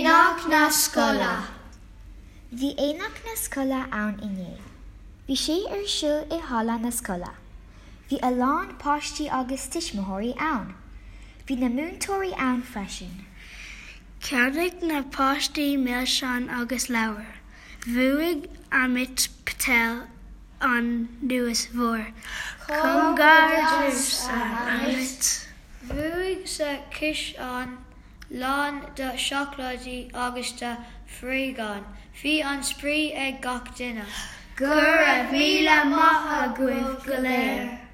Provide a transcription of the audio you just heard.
éineach na scoile. Bhí éineach na scoile ann inné. Bhí sé ar siúl I halla na scoile. Bhí a lán páistí agus tuismitheoirí ann. Bhí na múntóirí ann freisin. Ceardaigh na páistí Millseán agus Leabhar. Bhuaigh Amit Patel an nuas mhór. Congáidir Amit. Bhuaigh sa cis an lán de seachladaí agus de phríogáin. Bhí an sprí ag gach duine. Gur a bhíle maithe guibh go léir.